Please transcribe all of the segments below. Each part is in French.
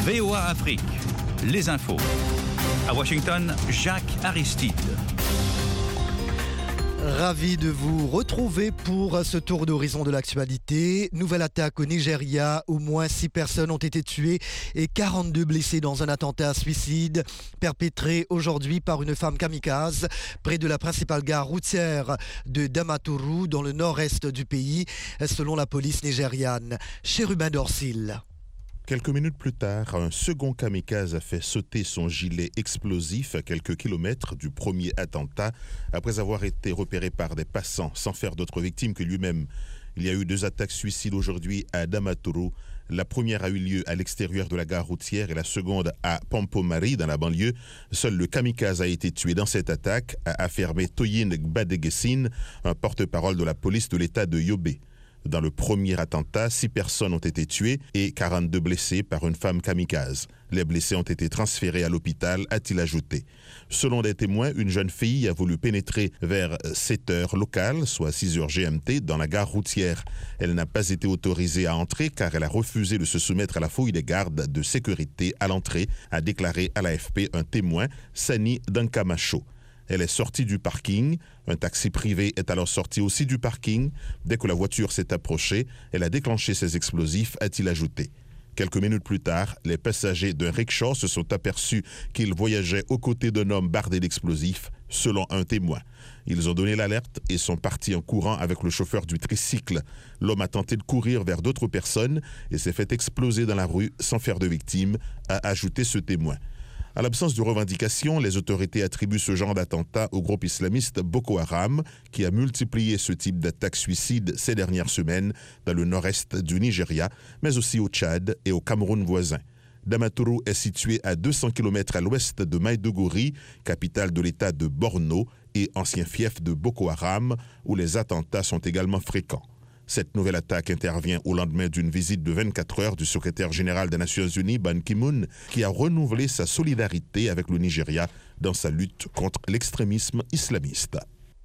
VOA Afrique, les infos. À Washington, Jacques Aristide. Ravi de vous retrouver pour ce tour d'horizon de l'actualité. Nouvelle attaque au Nigeria. Au moins 6 personnes ont été tuées et 42 blessées dans un attentat suicide perpétré aujourd'hui par une femme kamikaze près de la principale gare routière de Damaturu dans le nord-est du pays, selon la police nigériane. Chérubin Dorsil. Quelques minutes plus tard, un second kamikaze a fait sauter son gilet explosif à quelques kilomètres du premier attentat après avoir été repéré par des passants sans faire d'autres victimes que lui-même. Il y a eu 2 attaques suicides aujourd'hui à Damaturu. La première a eu lieu à l'extérieur de la gare routière et la seconde à Pompomari, dans la banlieue. Seul le kamikaze a été tué dans cette attaque, a affirmé Toyin Gbadegesin, un porte-parole de la police de l'État de Yobe. Dans le premier attentat, 6 personnes ont été tuées et 42 blessées par une femme kamikaze. Les blessés ont été transférés à l'hôpital, a-t-il ajouté. Selon des témoins, une jeune fille a voulu pénétrer vers 7 heures locales, soit 6 heures GMT, dans la gare routière. Elle n'a pas été autorisée à entrer car elle a refusé de se soumettre à la fouille des gardes de sécurité à l'entrée, a déclaré à l'AFP un témoin, Sani Dankamacho. Elle est sortie du parking. Un taxi privé est alors sorti aussi du parking. Dès que la voiture s'est approchée, elle a déclenché ses explosifs, a-t-il ajouté. Quelques minutes plus tard, les passagers d'un rickshaw se sont aperçus qu'ils voyageaient aux côtés d'un homme bardé d'explosifs, selon un témoin. Ils ont donné l'alerte et sont partis en courant avec le chauffeur du tricycle. L'homme a tenté de courir vers d'autres personnes et s'est fait exploser dans la rue sans faire de victimes, a ajouté ce témoin. À l'absence de revendications, les autorités attribuent ce genre d'attentat au groupe islamiste Boko Haram, qui a multiplié ce type d'attaques suicides ces dernières semaines dans le nord-est du Nigeria, mais aussi au Tchad et au Cameroun voisin. Damaturu est situé à 200 km à l'ouest de Maiduguri, capitale de l'État de Borno et ancien fief de Boko Haram, où les attentats sont également fréquents. Cette nouvelle attaque intervient au lendemain d'une visite de 24 heures du secrétaire général des Nations Unies, Ban Ki-moon, qui a renouvelé sa solidarité avec le Nigeria dans sa lutte contre l'extrémisme islamiste.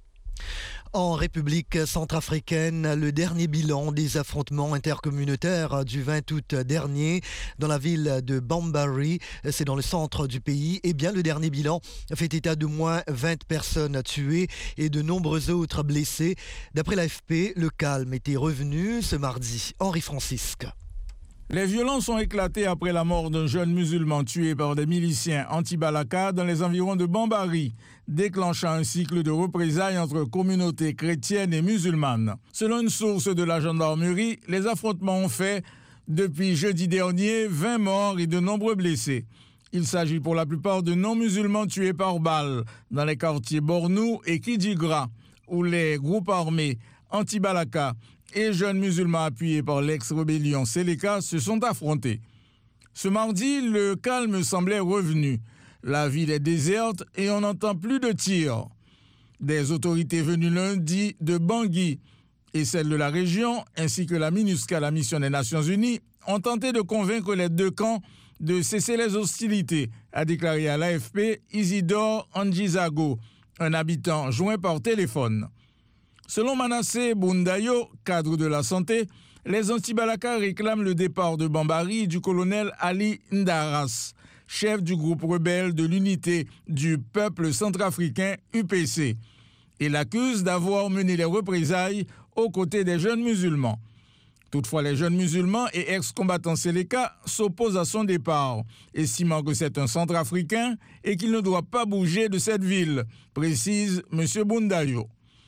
En République centrafricaine, le dernier bilan des affrontements intercommunautaires du 20 août dernier dans la ville de Bambari, c'est dans le centre du pays. Eh bien, le dernier bilan fait état de moins 20 personnes tuées et de nombreux autres blessés. D'après l'AFP, le calme était revenu ce mardi. Henri Francisque. Les violences ont éclaté après la mort d'un jeune musulman tué par des miliciens anti-Balaka dans les environs de Bambari, déclenchant un cycle de représailles entre communautés chrétiennes et musulmanes. Selon une source de la gendarmerie, les affrontements ont fait, depuis jeudi dernier, 20 morts et de nombreux blessés. Il s'agit pour la plupart de non-musulmans tués par balles dans les quartiers Bornou et Kidigra, où les groupes armés anti-Balaka et jeunes musulmans appuyés par l'ex-rébellion Seleka se sont affrontés. Ce mardi, le calme semblait revenu. La ville est déserte et on n'entend plus de tirs. Des autorités venues lundi de Bangui et celles de la région, ainsi que la MINUSCA, la mission des Nations Unies, ont tenté de convaincre les 2 camps de cesser les hostilités, a déclaré à l'AFP Isidore Anjizago, un habitant joint par téléphone. Selon Manasseh Bundayo, cadre de la santé, les anti-Balaka réclament le départ de Bambari du colonel Ali Ndaras, chef du groupe rebelle de l'unité du peuple centrafricain UPC, et l'accusent d'avoir mené les représailles aux côtés des jeunes musulmans. Toutefois, les jeunes musulmans et ex-combattants Seleka s'opposent à son départ, estimant que c'est un centrafricain et qu'il ne doit pas bouger de cette ville, précise M. Bundayo.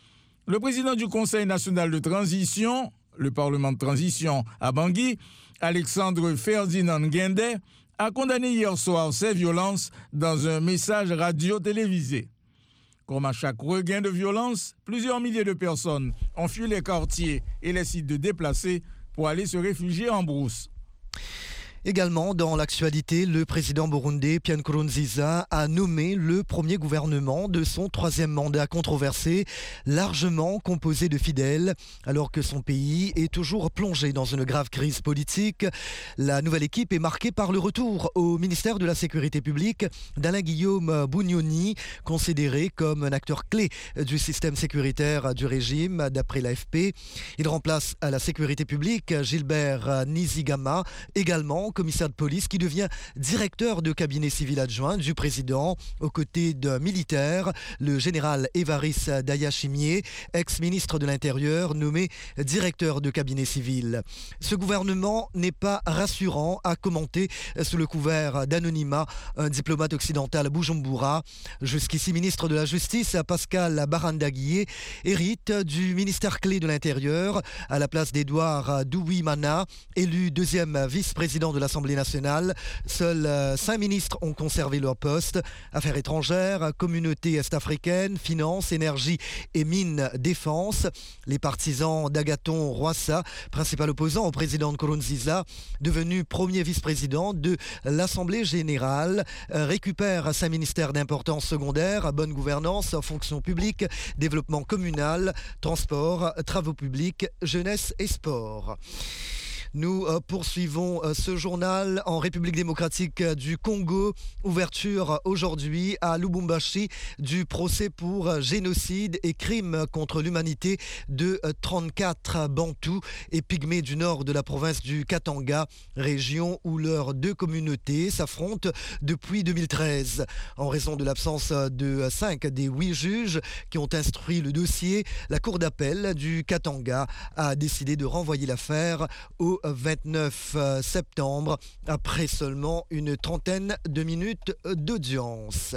Le président du Conseil national de transition, le Parlement de transition à Bangui, Alexandre Ferdinand Guindé, a condamné hier soir ces violences dans un message radio-télévisé. Comme à chaque regain de violence, plusieurs milliers de personnes ont fui les quartiers et les sites de déplacés pour aller se réfugier en brousse. Également, dans l'actualité, le président burundais Pierre Nkurunziza a nommé le premier gouvernement de son 3e mandat controversé, largement composé de fidèles, alors que son pays est toujours plongé dans une grave crise politique. La nouvelle équipe est marquée par le retour au ministère de la Sécurité publique d'Alain-Guillaume Bunyoni, considéré comme un acteur clé du système sécuritaire du régime, d'après l'AFP. Il remplace à la Sécurité publique Gilbert Nizigama, également commissaire de police qui devient directeur de cabinet civil adjoint du président, aux côtés d'un militaire, le général Évariste Dayachimier, ex-ministre de l'Intérieur, nommé directeur de cabinet civil. Ce gouvernement n'est pas rassurant, a commenté sous le couvert d'anonymat un diplomate occidental à Bujumbura. Jusqu'ici ministre de la Justice, Pascal Barandaguié hérite du ministère clé de l'Intérieur à la place d'Edouard Douimana, élu deuxième vice-président de l'Assemblée nationale. Seuls 5 ministres ont conservé leur poste. Affaires étrangères, communauté est-africaine, finances, énergie et mines, défense. Les partisans d'Agathon Rwasa, principal opposant au président Nkurunziza, devenu premier vice-président de l'Assemblée générale, récupère 5 ministères d'importance secondaire, bonne gouvernance, fonction publique, développement communal, transport, travaux publics, jeunesse et sport. Nous poursuivons ce journal en République démocratique du Congo. Ouverture aujourd'hui à Lubumbashi du procès pour génocide et crimes contre l'humanité de 34 Bantous et Pygmées du nord de la province du Katanga, région où leurs 2 communautés s'affrontent depuis 2013. En raison de l'absence de 5 des 8 juges qui ont instruit le dossier, la Cour d'appel du Katanga a décidé de renvoyer l'affaire au 29 septembre, après seulement une trentaine de minutes d'audience.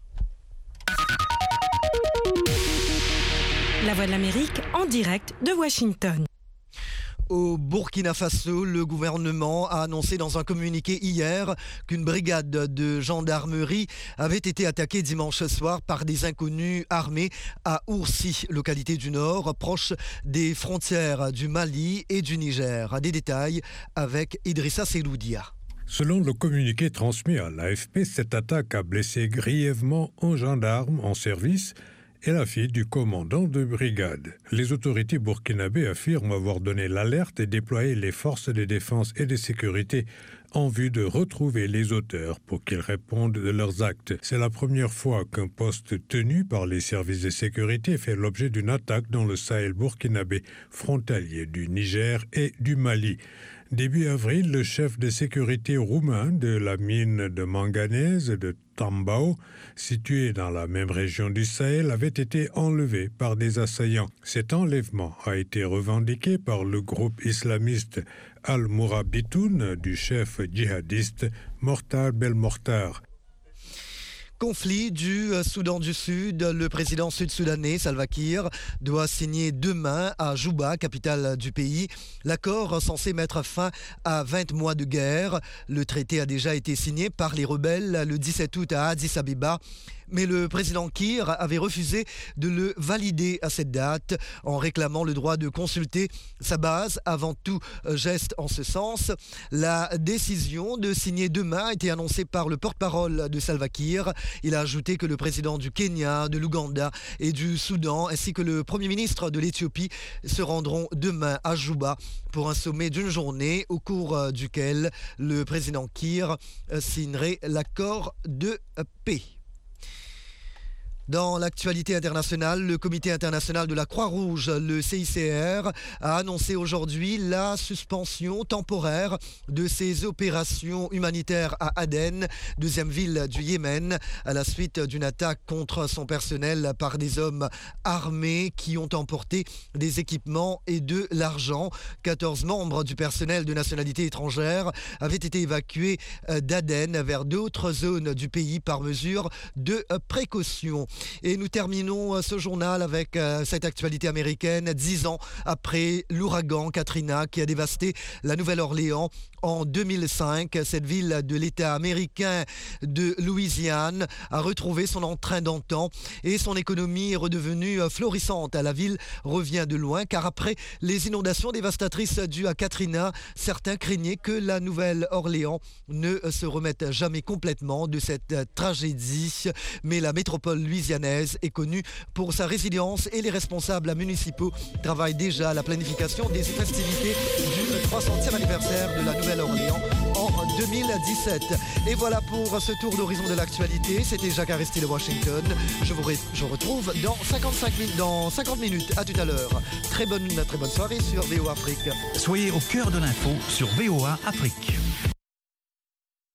La Voix de l'Amérique en direct de Washington. Au Burkina Faso, le gouvernement a annoncé dans un communiqué hier qu'une brigade de gendarmerie avait été attaquée dimanche soir par des inconnus armés à Oursi, localité du nord, proche des frontières du Mali et du Niger. Des détails avec Idrissa Seloudia. Selon le communiqué transmis à l'AFP, cette attaque a blessé grièvement un gendarme en service et la fille du commandant de brigade. Les autorités burkinabées affirment avoir donné l'alerte et déployé les forces de défense et de sécurité en vue de retrouver les auteurs pour qu'ils répondent de leurs actes. C'est la première fois qu'un poste tenu par les services de sécurité fait l'objet d'une attaque dans le Sahel burkinabé, frontalier du Niger et du Mali. Début avril, le chef de sécurité roumain de la mine de manganèse de Tambao, située dans la même région du Sahel, avait été enlevé par des assaillants. Cet enlèvement a été revendiqué par le groupe islamiste Al-Mourabitoun du chef djihadiste Mortar Belmokhtar. Conflit du Soudan du Sud. Le président sud-soudanais Salva Kiir doit signer demain à Juba, capitale du pays, l'accord censé mettre fin à 20 mois de guerre. Le traité a déjà été signé par les rebelles le 17 août à Addis Abeba. Mais le président Kiir avait refusé de le valider à cette date en réclamant le droit de consulter sa base avant tout geste en ce sens. La décision de signer demain a été annoncée par le porte-parole de Salva Kiir. Il a ajouté que le président du Kenya, de l'Ouganda et du Soudan ainsi que le premier ministre de l'Éthiopie se rendront demain à Juba pour un sommet d'une journée au cours duquel le président Kiir signerait l'accord de paix. Dans l'actualité internationale, le Comité international de la Croix-Rouge, le CICR, a annoncé aujourd'hui la suspension temporaire de ses opérations humanitaires à Aden, deuxième ville du Yémen, à la suite d'une attaque contre son personnel par des hommes armés qui ont emporté des équipements et de l'argent. 14 membres du personnel de nationalité étrangère avaient été évacués d'Aden vers d'autres zones du pays par mesure de précaution. Et nous terminons ce journal avec cette actualité américaine, 10 ans après l'ouragan Katrina qui a dévasté la Nouvelle-Orléans en 2005. Cette ville de l'État américain de Louisiane a retrouvé son entrain d'antan et son économie est redevenue florissante. La ville revient de loin car après les inondations dévastatrices dues à Katrina, certains craignaient que la Nouvelle-Orléans ne se remette jamais complètement de cette tragédie. Mais la métropole louisianaise est connue pour sa résilience et les responsables municipaux travaillent déjà à la planification des festivités du 300e anniversaire de la Nouvelle-Orléans en 2017. Et voilà pour ce tour d'horizon de l'actualité. C'était Jacques Aristide de Washington. Je retrouve dans 50 minutes. À tout à l'heure. Très bonne soirée sur VOA Afrique. Soyez au cœur de l'info sur VOA Afrique.